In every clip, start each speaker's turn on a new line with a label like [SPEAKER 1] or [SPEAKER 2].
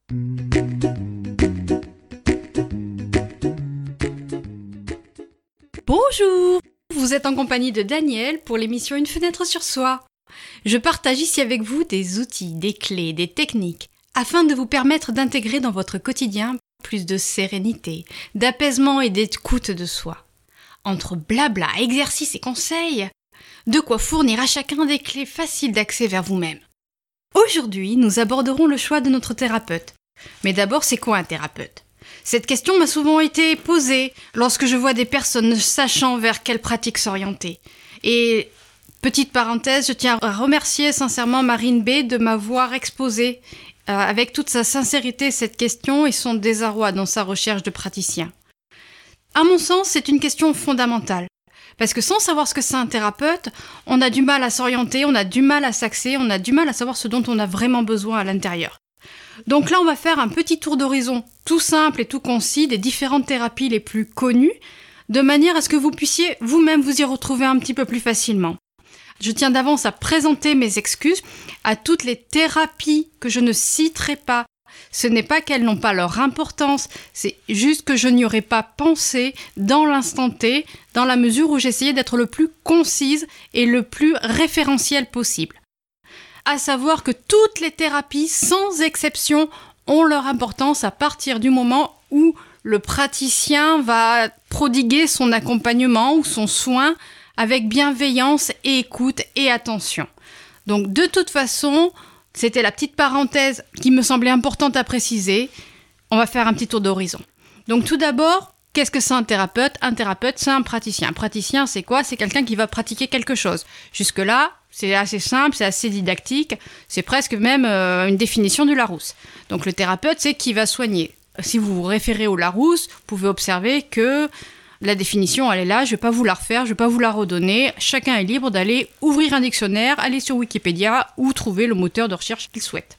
[SPEAKER 1] Bonjour, vous êtes en compagnie de Daniel pour l'émission Une fenêtre sur soi. Je partage ici avec vous des outils, des clés, des techniques afin de vous permettre d'intégrer dans votre quotidien plus de sérénité, d'apaisement et d'écoute de soi. Entre blabla, exercices et conseils, de quoi fournir à chacun des clés faciles d'accès vers vous-même. Aujourd'hui, nous aborderons le choix de notre thérapeute. Mais d'abord, c'est quoi un thérapeute ? Cette question m'a souvent été posée lorsque je vois des personnes ne sachant vers quelle pratique s'orienter. Et, petite parenthèse, je tiens à remercier sincèrement Marine B de m'avoir exposé avec toute sa sincérité cette question et son désarroi dans sa recherche de praticien. À mon sens, c'est une question fondamentale. Parce que sans savoir ce que c'est un thérapeute, on a du mal à s'orienter, on a du mal à s'axer, on a du mal à savoir ce dont on a vraiment besoin à l'intérieur. Donc là, on va faire un petit tour d'horizon tout simple et tout concis des différentes thérapies les plus connues, de manière à ce que vous puissiez vous-même vous y retrouver un petit peu plus facilement. Je tiens d'avance à présenter mes excuses à toutes les thérapies que je ne citerai pas. Ce n'est pas qu'elles n'ont pas leur importance, c'est juste que je n'y aurais pas pensé dans l'instant T, dans la mesure où j'essayais d'être le plus concise et le plus référentiel possible. À savoir que toutes les thérapies, sans exception, ont leur importance à partir du moment où le praticien va prodiguer son accompagnement ou son soin avec bienveillance et écoute et attention. Donc de toute façon, c'était la petite parenthèse qui me semblait importante à préciser. On va faire un petit tour d'horizon. Donc tout d'abord, qu'est-ce que c'est un thérapeute ? Un thérapeute, c'est un praticien. Un praticien, c'est quoi ? C'est quelqu'un qui va pratiquer quelque chose. Jusque-là, c'est assez simple, c'est assez didactique. C'est presque même une définition du Larousse. Donc le thérapeute, c'est qui va soigner. Si vous vous référez au Larousse, vous pouvez observer que la définition, elle est là, je ne vais pas vous la refaire, je ne vais pas vous la redonner. Chacun est libre d'aller ouvrir un dictionnaire, aller sur Wikipédia ou trouver le moteur de recherche qu'il souhaite.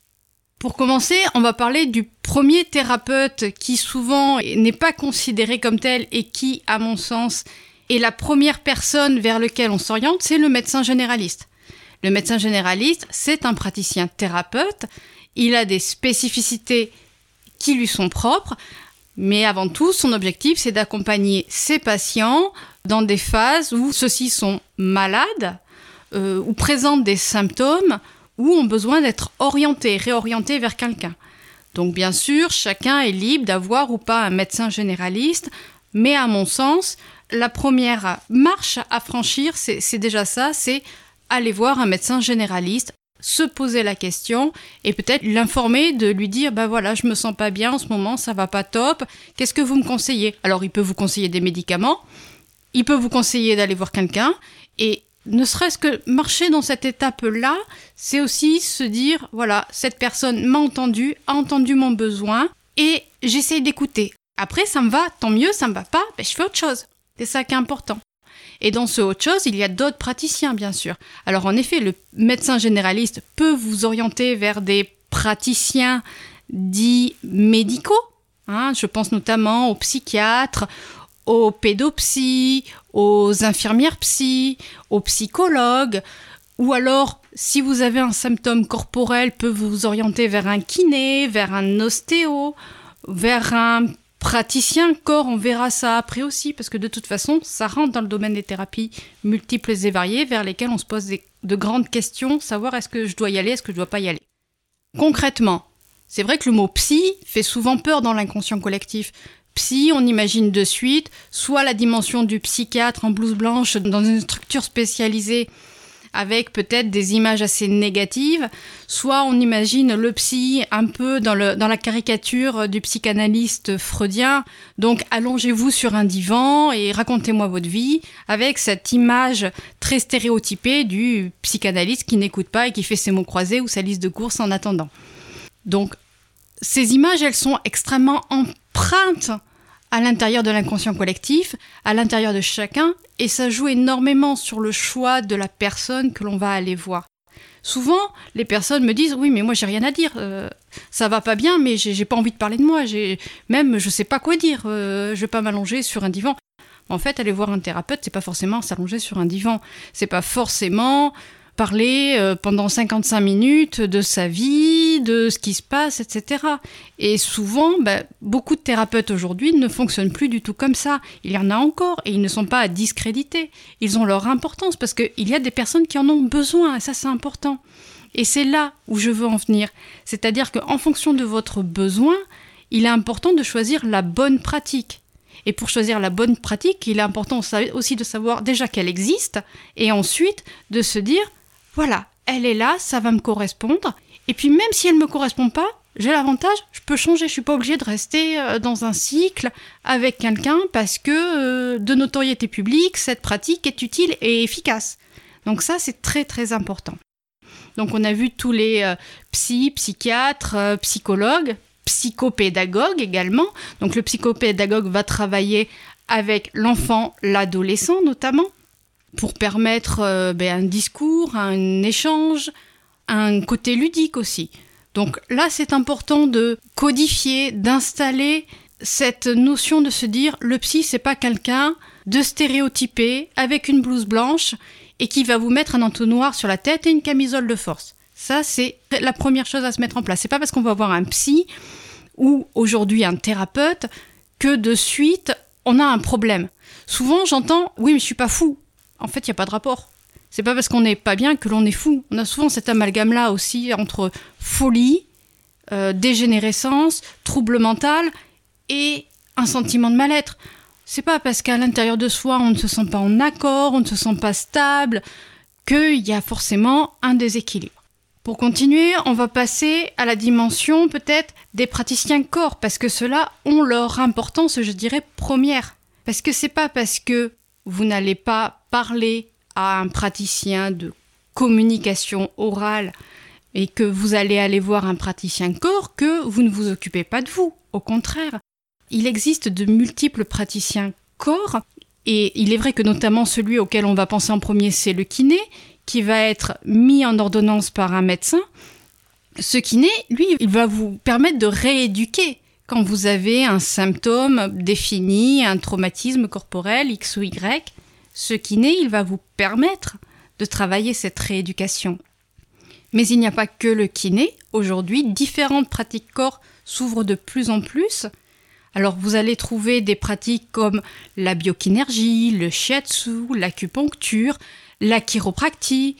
[SPEAKER 1] Pour commencer, on va parler du premier thérapeute qui souvent n'est pas considéré comme tel et qui, à mon sens, est la première personne vers laquelle on s'oriente, c'est le médecin généraliste. Le médecin généraliste, c'est un praticien thérapeute, il a des spécificités qui lui sont propres, mais avant tout, son objectif, c'est d'accompagner ses patients dans des phases où ceux-ci sont malades, ou présentent des symptômes, ou ont besoin d'être orientés, réorientés vers quelqu'un. Donc bien sûr, chacun est libre d'avoir ou pas un médecin généraliste, mais à mon sens, la première marche à franchir, c'est déjà ça, c'est aller voir un médecin généraliste, se poser la question et peut-être l'informer, de lui dire voilà, je me sens pas bien en ce moment, ça va pas top, qu'est-ce que vous me conseillez ? Alors il peut vous conseiller des médicaments, il peut vous conseiller d'aller voir quelqu'un, et ne serait-ce que marcher dans cette étape-là, c'est aussi se dire voilà, cette personne m'a entendu, a entendu mon besoin et j'essaye d'écouter. Après ça me va, tant mieux, ça me va pas, je fais autre chose. C'est ça qui est important. Et dans ce autre chose, il y a d'autres praticiens, bien sûr. Alors en effet, le médecin généraliste peut vous orienter vers des praticiens dits médicaux. Je pense notamment aux psychiatres, aux pédopsies, aux infirmières psy, aux psychologues. Ou alors, si vous avez un symptôme corporel, peut vous orienter vers un kiné, vers un ostéo, vers un praticien corps, on verra ça après aussi, parce que de toute façon, ça rentre dans le domaine des thérapies multiples et variées, vers lesquelles on se pose de grandes questions, savoir est-ce que je dois y aller, est-ce que je dois pas y aller. Concrètement, c'est vrai que le mot psy fait souvent peur dans l'inconscient collectif. Psy, on imagine de suite, soit la dimension du psychiatre en blouse blanche dans une structure spécialisée, avec peut-être des images assez négatives, soit on imagine le psy un peu dans la caricature du psychanalyste freudien, donc allongez-vous sur un divan et racontez-moi votre vie, avec cette image très stéréotypée du psychanalyste qui n'écoute pas et qui fait ses mots croisés ou sa liste de courses en attendant. Donc ces images, elles sont extrêmement empreintes à l'intérieur de l'inconscient collectif, à l'intérieur de chacun, et ça joue énormément sur le choix de la personne que l'on va aller voir. Souvent, les personnes me disent « Oui, mais moi, j'ai rien à dire. Ça va pas bien, mais j'ai pas envie de parler de moi. Même, je sais pas quoi dire. Je vais pas m'allonger sur un divan. » En fait, aller voir un thérapeute, c'est pas forcément s'allonger sur un divan. C'est pas forcément parler pendant 55 minutes de sa vie, de ce qui se passe, etc. Et souvent, beaucoup de thérapeutes aujourd'hui ne fonctionnent plus du tout comme ça. Il y en a encore et ils ne sont pas à discréditer. Ils ont leur importance parce qu'il y a des personnes qui en ont besoin et ça c'est important. Et c'est là où je veux en venir. C'est-à-dire qu'en fonction de votre besoin, il est important de choisir la bonne pratique. Et pour choisir la bonne pratique, il est important aussi de savoir déjà qu'elle existe et ensuite de se dire, voilà, elle est là, ça va me correspondre. Et puis même si elle ne me correspond pas, j'ai l'avantage, je peux changer. Je ne suis pas obligée de rester dans un cycle avec quelqu'un parce que de notoriété publique, cette pratique est utile et efficace. Donc ça, c'est très très important. Donc on a vu tous les psychiatres, psychologues, psychopédagogue également. Donc le psychopédagogue va travailler avec l'enfant, l'adolescent notamment, pour permettre un discours, un échange, un côté ludique aussi. Donc là, c'est important de codifier, d'installer cette notion de se dire le psy, c'est pas quelqu'un de stéréotypé avec une blouse blanche et qui va vous mettre un entonnoir sur la tête et une camisole de force. Ça, c'est la première chose à se mettre en place. C'est pas parce qu'on va voir un psy ou aujourd'hui un thérapeute que de suite, on a un problème. Souvent, j'entends « oui, mais je suis pas fou ». En fait, il n'y a pas de rapport. C'est pas parce qu'on n'est pas bien que l'on est fou. On a souvent cet amalgame-là aussi entre folie, dégénérescence, trouble mental et un sentiment de mal-être. C'est pas parce qu'à l'intérieur de soi, on ne se sent pas en accord, on ne se sent pas stable, qu'il y a forcément un déséquilibre. Pour continuer, on va passer à la dimension peut-être des praticiens corps, parce que ceux-là ont leur importance, je dirais, première. Parce que c'est pas parce que vous n'allez pas parler à un praticien de communication orale et que vous allez aller voir un praticien corps que vous ne vous occupez pas de vous. Au contraire, il existe de multiples praticiens corps, et il est vrai que notamment celui auquel on va penser en premier, c'est le kiné, qui va être mis en ordonnance par un médecin. Ce kiné, lui, il va vous permettre de rééduquer quand vous avez un symptôme défini, un traumatisme corporel X ou Y. Ce kiné, il va vous permettre de travailler cette rééducation. Mais il n'y a pas que le kiné. Aujourd'hui, différentes pratiques corps s'ouvrent de plus en plus. Alors vous allez trouver des pratiques comme la biokinergie, le shiatsu, l'acupuncture, la chiropractie,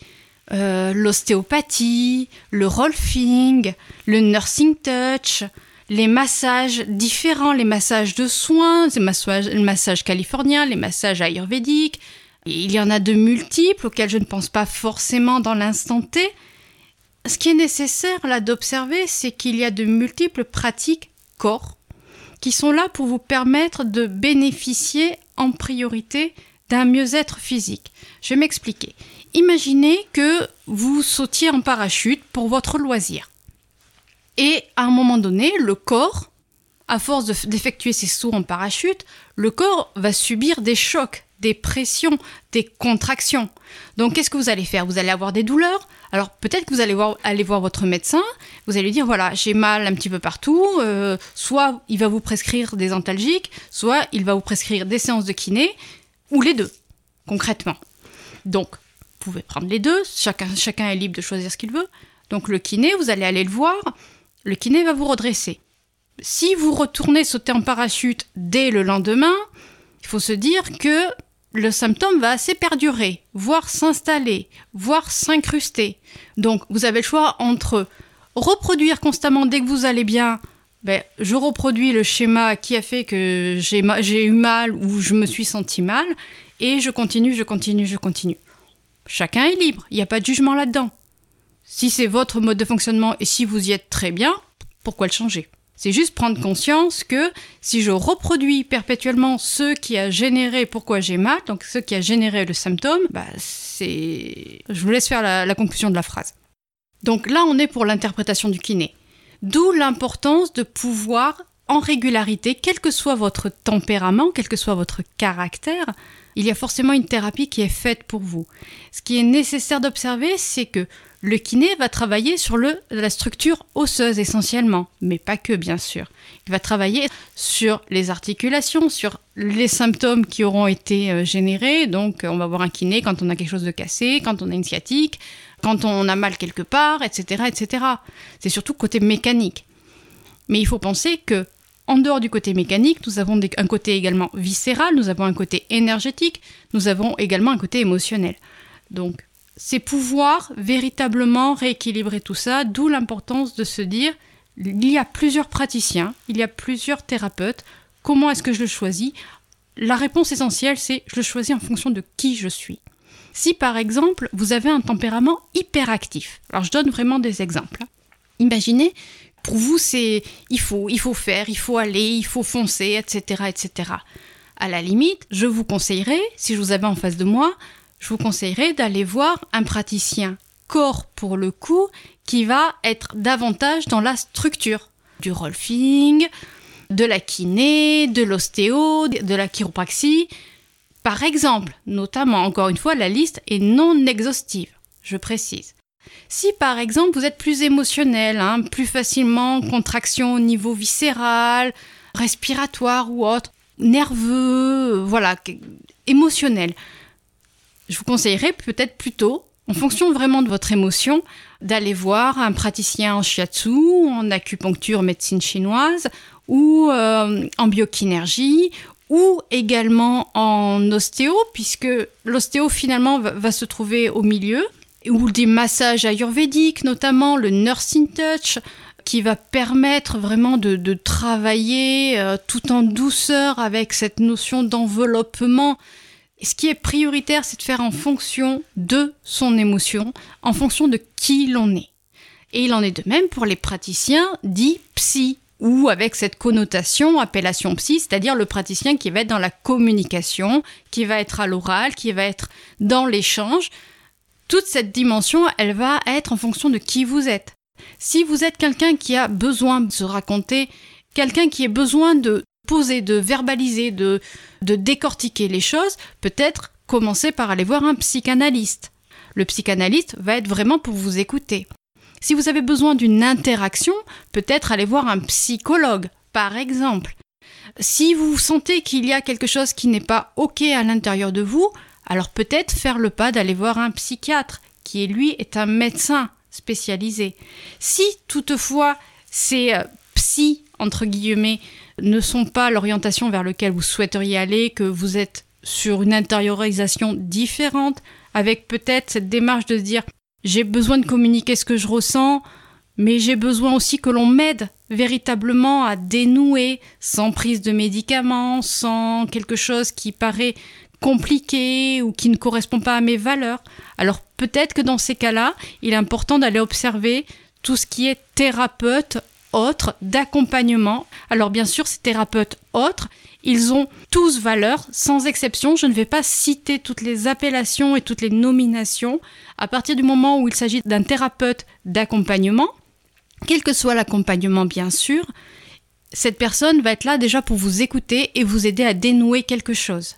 [SPEAKER 1] l'ostéopathie, le rolfing, le nursing touch, les massages différents, les massages de soins, le massage californien, les massages ayurvédiques. Il y en a de multiples auxquels je ne pense pas forcément dans l'instant T. Ce qui est nécessaire là d'observer, c'est qu'il y a de multiples pratiques corps qui sont là pour vous permettre de bénéficier en priorité d'un mieux-être physique. Je vais m'expliquer. Imaginez que vous sautiez en parachute pour votre loisir. Et à un moment donné, le corps, à force d'effectuer ces sauts en parachute, le corps va subir des chocs, des pressions, des contractions. Donc qu'est-ce que vous allez faire ? Vous allez avoir des douleurs. Alors peut-être que vous allez aller voir votre médecin, vous allez lui dire voilà, j'ai mal un petit peu partout, soit il va vous prescrire des antalgiques, soit il va vous prescrire des séances de kiné, ou les deux, concrètement. Donc, vous pouvez prendre les deux, chacun est libre de choisir ce qu'il veut. Donc le kiné, vous allez aller le voir, le kiné va vous redresser. Si vous retournez sauter en parachute dès le lendemain, il faut se dire que le symptôme va assez perdurer, voire s'installer, voire s'incruster. Donc vous avez le choix entre reproduire constamment dès que vous allez bien, je reproduis le schéma qui a fait que j'ai eu mal ou je me suis senti mal, et je continue. Chacun est libre, il n'y a pas de jugement là-dedans. Si c'est votre mode de fonctionnement et si vous y êtes très bien, pourquoi le changer ? C'est juste prendre conscience que si je reproduis perpétuellement ce qui a généré pourquoi j'ai mal, donc ce qui a généré le symptôme, je vous laisse faire la conclusion de la phrase. Donc là, on est pour l'interprétation du kiné. D'où l'importance de pouvoir, en régularité, quel que soit votre tempérament, quel que soit votre caractère, il y a forcément une thérapie qui est faite pour vous. Ce qui est nécessaire d'observer, c'est que Le kiné va travailler sur la structure osseuse essentiellement, mais pas que bien sûr. Il va travailler sur les articulations, sur les symptômes qui auront été générés. Donc on va voir un kiné quand on a quelque chose de cassé, quand on a une sciatique, quand on a mal quelque part, etc. etc. C'est surtout côté mécanique. Mais il faut penser que en dehors du côté mécanique, nous avons un côté également viscéral, nous avons un côté énergétique, nous avons également un côté émotionnel. Donc, c'est pouvoir véritablement rééquilibrer tout ça, d'où l'importance de se dire, il y a plusieurs praticiens, il y a plusieurs thérapeutes, comment est-ce que je le choisis ? La réponse essentielle, c'est je le choisis en fonction de qui je suis. Si par exemple, vous avez un tempérament hyperactif, alors je donne vraiment des exemples. Imaginez, pour vous, c'est il faut faire, il faut aller, il faut foncer, etc., etc. À la limite, je vous conseillerais, si je vous avais en face de moi, je vous conseillerais d'aller voir un praticien corps pour le coup, qui va être davantage dans la structure du rolfing, de la kiné, de l'ostéo, de la chiropraxie. Par exemple, notamment, encore une fois, la liste est non exhaustive, je précise. Si par exemple vous êtes plus émotionnel, plus facilement contraction au niveau viscéral, respiratoire ou autre, nerveux, émotionnel, je vous conseillerais peut-être plutôt, en fonction vraiment de votre émotion, d'aller voir un praticien en shiatsu, en acupuncture médecine chinoise, ou en biokinergie, ou également en ostéo, puisque l'ostéo finalement va se trouver au milieu, ou des massages ayurvédiques, notamment le nursing touch, qui va permettre vraiment de travailler tout en douceur avec cette notion d'enveloppement. Et ce qui est prioritaire, c'est de faire en fonction de son émotion, en fonction de qui l'on est. Et il en est de même pour les praticiens dits psy, ou avec cette connotation, appellation psy, c'est-à-dire le praticien qui va être dans la communication, qui va être à l'oral, qui va être dans l'échange. Toute cette dimension, elle va être en fonction de qui vous êtes. Si vous êtes quelqu'un qui a besoin de se raconter, quelqu'un qui a besoin de poser, de verbaliser, de décortiquer les choses, peut-être commencer par aller voir un psychanalyste. Le psychanalyste va être vraiment pour vous écouter. Si vous avez besoin d'une interaction, peut-être aller voir un psychologue, par exemple. Si vous sentez qu'il y a quelque chose qui n'est pas OK à l'intérieur de vous, alors peut-être faire le pas d'aller voir un psychiatre, qui lui est un médecin spécialisé. Si toutefois ces psy, entre guillemets, ne sont pas l'orientation vers laquelle vous souhaiteriez aller, que vous êtes sur une intériorisation différente, avec peut-être cette démarche de se dire « j'ai besoin de communiquer ce que je ressens », mais j'ai besoin aussi que l'on m'aide véritablement à dénouer, sans prise de médicaments, sans quelque chose qui paraît compliqué ou qui ne correspond pas à mes valeurs. Alors peut-être que dans ces cas-là, il est important d'aller observer tout ce qui est thérapeute autre, d'accompagnement. Alors bien sûr, ces thérapeutes autres, ils ont tous valeur, sans exception. Je ne vais pas citer toutes les appellations et toutes les nominations. À partir du moment où il s'agit d'un thérapeute d'accompagnement, quel que soit l'accompagnement bien sûr, cette personne va être là déjà pour vous écouter et vous aider à dénouer quelque chose.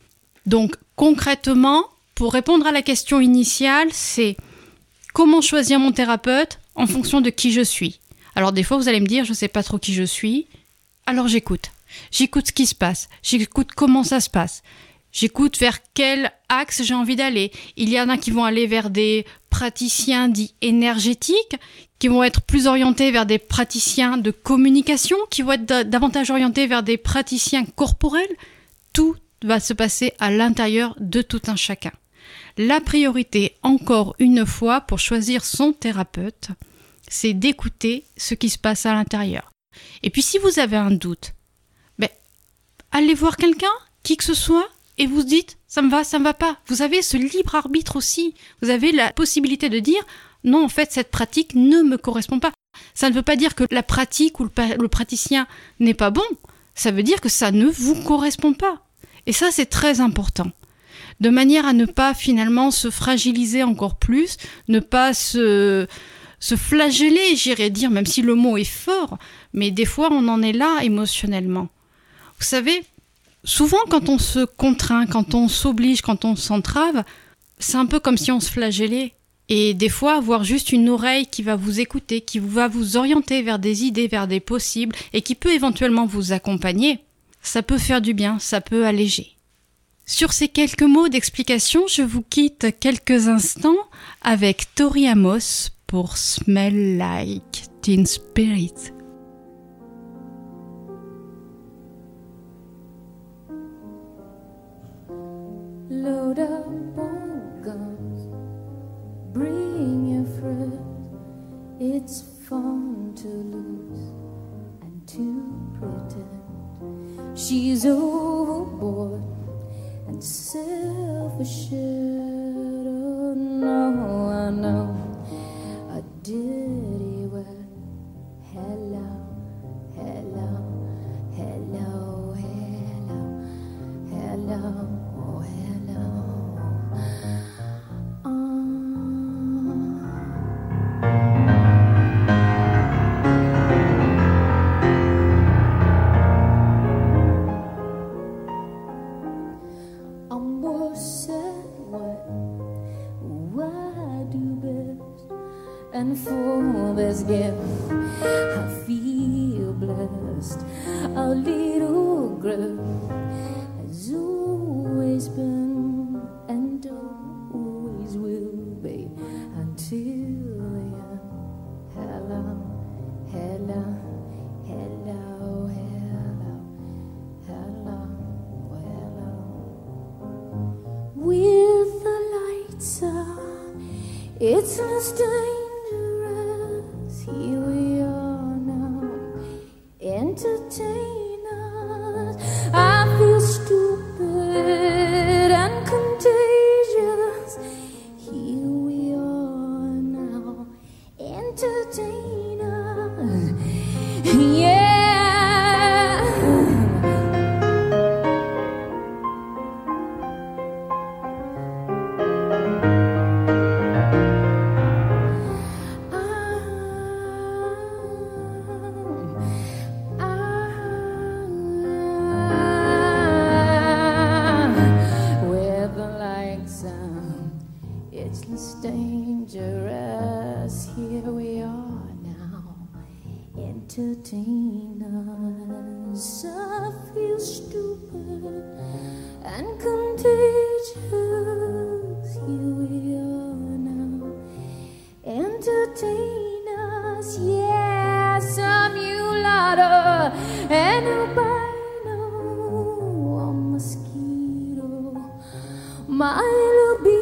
[SPEAKER 1] Donc concrètement, pour répondre à la question initiale, c'est comment choisir mon thérapeute en fonction de qui je suis. Alors des fois vous allez me dire je ne sais pas trop qui je suis, alors j'écoute. J'écoute ce qui se passe, j'écoute comment ça se passe, j'écoute vers quel axe j'ai envie d'aller. Il y en a qui vont aller vers des praticiens dits énergétiques, qui vont être plus orientés vers des praticiens de communication, qui vont être davantage orientés vers des praticiens corporels. Tout va se passer à l'intérieur de tout un chacun. La priorité, encore une fois, pour choisir son thérapeute, c'est d'écouter ce qui se passe à l'intérieur. Et puis si vous avez un doute, allez voir quelqu'un, qui que ce soit, et vous dites « ça me va pas ». Vous avez ce libre arbitre aussi. Vous avez la possibilité de dire « non, en fait, cette pratique ne me correspond pas ». Ça ne veut pas dire que la pratique ou le praticien n'est pas bon. Ça veut dire que ça ne vous correspond pas. Et ça, c'est très important. De manière à ne pas finalement se fragiliser encore plus, ne pas se flageller, j'irais dire, même si le mot est fort, mais des fois, on en est là émotionnellement. Vous savez, souvent quand on se contraint, quand on s'oblige, quand on s'entrave, c'est un peu comme si on se flagellait. Et des fois, avoir juste une oreille qui va vous écouter, qui va vous orienter vers des idées, vers des possibles, et qui peut éventuellement vous accompagner, ça peut faire du bien, ça peut alléger. Sur ces quelques mots d'explication, je vous quitte quelques instants avec Tori Amos pour Smell Like Teen Spirit.
[SPEAKER 2] Load up on guns, bring your friends. It's fun to lose and to pretend she's overboard and self-assured. Oh no, I know a dirty word. Hello, hello, hello, hello, hello. And for this gift, I feel blessed. Our little girl has always been and always will be until the end. Hello, hello, hello, hello, hello, hello. With the lights on, it's a stain. Here we are now, entertainers. I feel stupid and contagious. Here we are now, entertainers. Yeah. Dangerous, here we are now, entertainers. I feel stupid and contagious. Here we are now, entertainers. Yes, a mulatto and albino, a mosquito, my libido.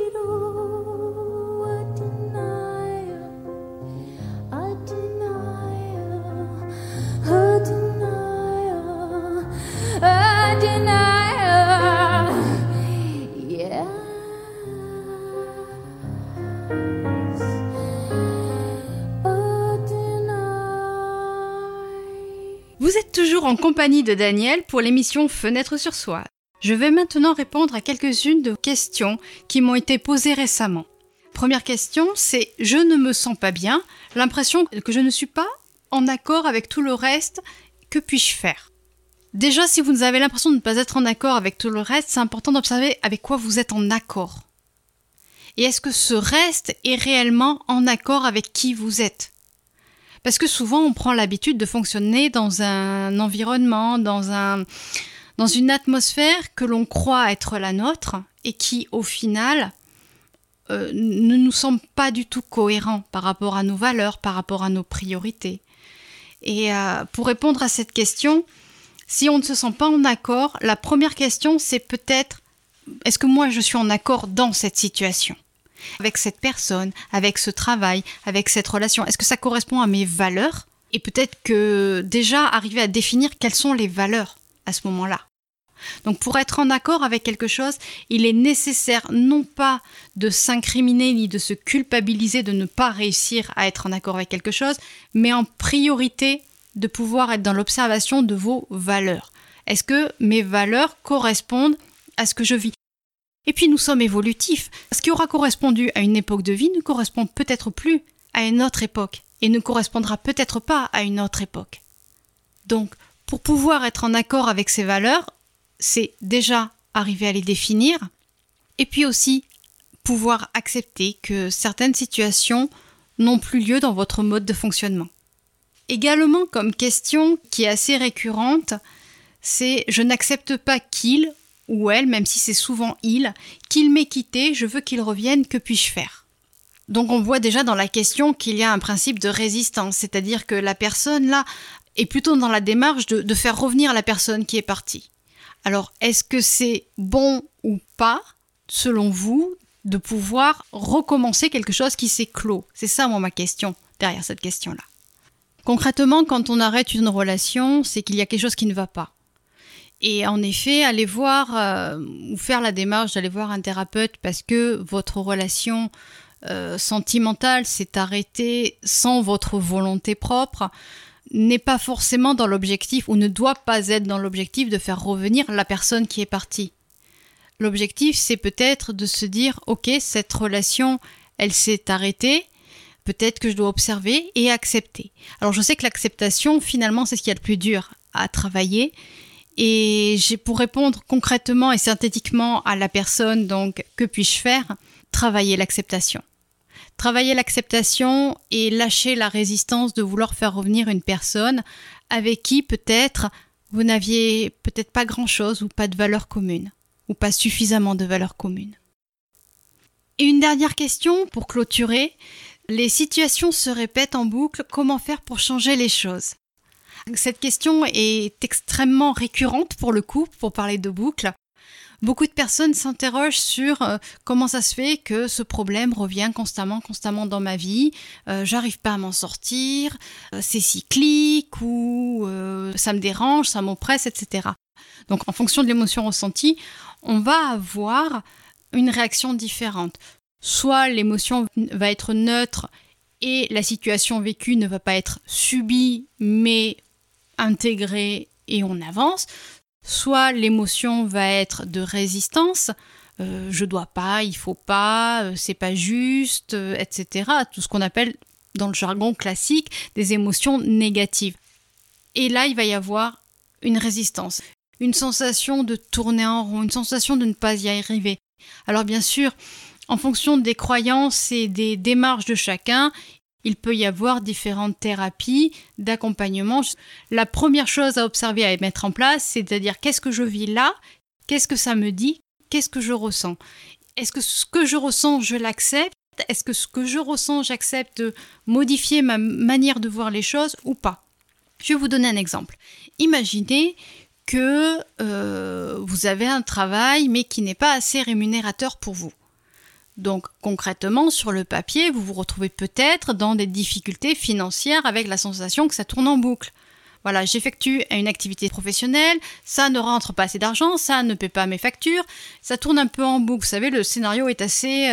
[SPEAKER 1] Vous êtes toujours en compagnie de Daniel pour l'émission Fenêtre sur soi. Je vais maintenant répondre à quelques-unes de questions qui m'ont été posées récemment. Première question, c'est « Je ne me sens pas bien, l'impression que je ne suis pas en accord avec tout le reste, que puis-je faire ?» Déjà, si vous avez l'impression de ne pas être en accord avec tout le reste, c'est important d'observer avec quoi vous êtes en accord. Et est-ce que ce reste est réellement en accord avec qui vous êtes ? Parce que souvent, on prend l'habitude de fonctionner dans un environnement, dans une atmosphère que l'on croit être la nôtre et qui, au final, ne nous semble pas du tout cohérent par rapport à nos valeurs, par rapport à nos priorités. Et pour répondre à cette question, si on ne se sent pas en accord, la première question, c'est peut-être « Est-ce que moi, je suis en accord dans cette situation ? Avec cette personne, avec ce travail, avec cette relation, est-ce que ça correspond à mes valeurs ? Et peut-être que déjà arriver à définir quelles sont les valeurs à ce moment-là. Donc pour être en accord avec quelque chose, il est nécessaire non pas de s'incriminer ni de se culpabiliser de ne pas réussir à être en accord avec quelque chose, mais en priorité de pouvoir être dans l'observation de vos valeurs. Est-ce que mes valeurs correspondent à ce que je vis ? Et puis nous sommes évolutifs. Ce qui aura correspondu à une époque de vie ne correspond peut-être plus à une autre époque et ne correspondra peut-être pas à une autre époque. Donc, pour pouvoir être en accord avec ces valeurs, c'est déjà arriver à les définir et puis aussi pouvoir accepter que certaines situations n'ont plus lieu dans votre mode de fonctionnement. Également, comme question qui est assez récurrente, c'est « je n'accepte pas qu'il ou elle, même si c'est souvent il, qu'il m'ait quitté, je veux qu'il revienne, que puis-je faire ?» Donc on voit déjà dans la question qu'il y a un principe de résistance, c'est-à-dire que la personne là est plutôt dans la démarche de faire revenir la personne qui est partie. Alors est-ce que c'est bon ou pas, selon vous, de pouvoir recommencer quelque chose qui s'est clos? C'est ça ma question derrière cette question-là. Concrètement, quand on arrête une relation, c'est qu'il y a quelque chose qui ne va pas. Et en effet, aller voir ou faire la démarche d'aller voir un thérapeute parce que votre relation sentimentale s'est arrêtée sans votre volonté propre n'est pas forcément dans l'objectif ou ne doit pas être dans l'objectif de faire revenir la personne qui est partie. L'objectif, c'est peut-être de se dire « Ok, cette relation, elle s'est arrêtée, peut-être que je dois observer et accepter. » Alors je sais que l'acceptation, finalement, c'est ce qu'il y a de plus dur à travailler. Et pour répondre concrètement et synthétiquement à la personne, donc, que puis-je faire? Travailler l'acceptation. Travailler l'acceptation et lâcher la résistance de vouloir faire revenir une personne avec qui peut-être vous n'aviez peut-être pas grand-chose ou pas de valeur commune, ou pas suffisamment de valeur commune. Et une dernière question pour clôturer. Les situations se répètent en boucle, comment faire pour changer les choses? Cette question est extrêmement récurrente pour le coup, pour parler de boucle. Beaucoup de personnes s'interrogent sur comment ça se fait que ce problème revient constamment dans ma vie, j'arrive pas à m'en sortir, c'est cyclique ou ça me dérange, ça m'oppresse, etc. Donc en fonction de l'émotion ressentie, on va avoir une réaction différente. Soit l'émotion va être neutre et la situation vécue ne va pas être subie mais intégrée et on avance. Soit l'émotion va être de résistance, je dois pas, il faut pas, c'est pas juste, etc. Tout ce qu'on appelle dans le jargon classique des émotions négatives. Et là, il va y avoir une résistance, une sensation de tourner en rond, une sensation de ne pas y arriver. Alors bien sûr, en fonction des croyances et des démarches de chacun, il peut y avoir différentes thérapies d'accompagnement. La première chose à observer et à mettre en place, c'est-à-dire qu'est-ce que je vis là, qu'est-ce que ça me dit, qu'est-ce que je ressens. Est-ce que ce que je ressens, je l'accepte? Est-ce que ce que je ressens, j'accepte de modifier ma manière de voir les choses ou pas? Je vais vous donner un exemple. Imaginez que vous avez un travail mais qui n'est pas assez rémunérateur pour vous. Donc concrètement, sur le papier, vous vous retrouvez peut-être dans des difficultés financières avec la sensation que ça tourne en boucle. Voilà, j'effectue une activité professionnelle, ça ne rentre pas assez d'argent, ça ne paie pas mes factures, ça tourne un peu en boucle. Vous savez, le scénario est assez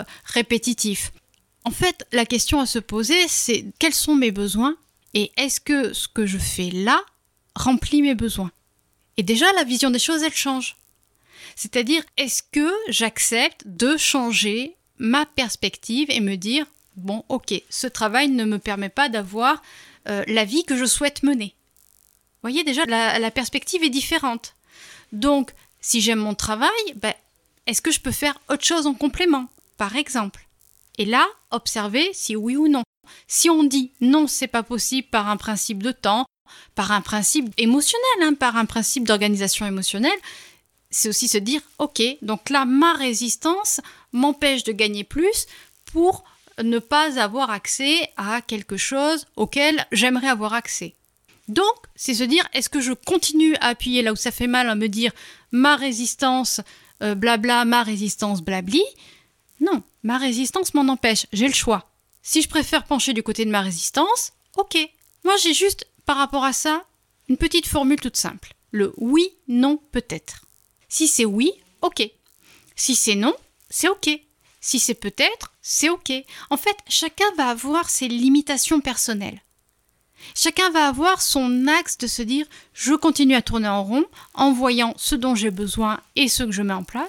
[SPEAKER 1] répétitif. En fait, la question à se poser, c'est quels sont mes besoins et est-ce que ce que je fais là remplit mes besoins? Et déjà, la vision des choses, elle change. C'est-à-dire, est-ce que j'accepte de changer ma perspective et me dire, bon, ok, ce travail ne me permet pas d'avoir la vie que je souhaite mener. Vous voyez, déjà, la perspective est différente. Donc, si j'aime mon travail, est-ce que je peux faire autre chose en complément, par exemple? Et là, observez si oui ou non. Si on dit non, c'est pas possible par un principe de temps, par un principe émotionnel, par un principe d'organisation émotionnelle, c'est aussi se dire, ok, donc là, ma résistance m'empêche de gagner plus pour ne pas avoir accès à quelque chose auquel j'aimerais avoir accès. Donc, c'est se dire, est-ce que je continue à appuyer là où ça fait mal, à me dire, ma résistance, blabla, ma résistance, blabli? Non, ma résistance m'en empêche, j'ai le choix. Si je préfère pencher du côté de ma résistance, ok. Moi, j'ai juste, par rapport à ça, une petite formule toute simple. Le oui, non, peut-être. Si c'est oui, ok. Si c'est non, c'est ok. Si c'est peut-être, c'est ok. En fait, chacun va avoir ses limitations personnelles. Chacun va avoir son axe de se dire « je continue à tourner en rond en voyant ce dont j'ai besoin et ce que je mets en place »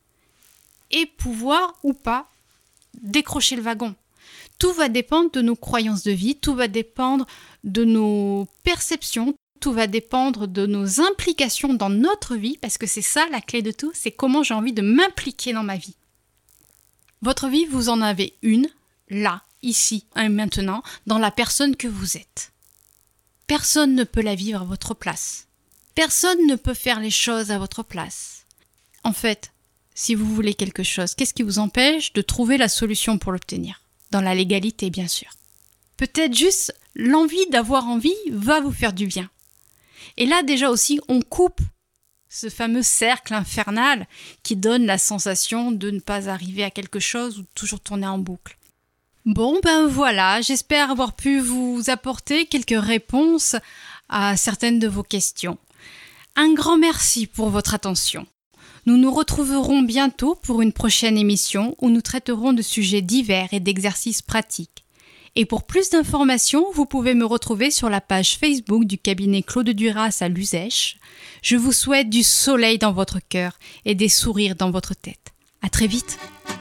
[SPEAKER 1] et pouvoir ou pas décrocher le wagon. Tout va dépendre de nos croyances de vie, tout va dépendre de nos perceptions, tout va dépendre de nos implications dans notre vie, parce que c'est ça la clé de tout, c'est comment j'ai envie de m'impliquer dans ma vie. Votre vie, vous en avez une, là, ici et maintenant, dans la personne que vous êtes. Personne ne peut la vivre à votre place. Personne ne peut faire les choses à votre place. En fait, si vous voulez quelque chose, qu'est-ce qui vous empêche de trouver la solution pour l'obtenir? Dans la légalité, bien sûr. Peut-être juste l'envie d'avoir envie va vous faire du bien. Et là, déjà aussi, on coupe ce fameux cercle infernal qui donne la sensation de ne pas arriver à quelque chose ou toujours tourner en boucle. Bon, ben voilà, j'espère avoir pu vous apporter quelques réponses à certaines de vos questions. Un grand merci pour votre attention. Nous nous retrouverons bientôt pour une prochaine émission où nous traiterons de sujets divers et d'exercices pratiques. Et pour plus d'informations, vous pouvez me retrouver sur la page Facebook du cabinet Claude Duras à Luzèche. Je vous souhaite du soleil dans votre cœur et des sourires dans votre tête. À très vite!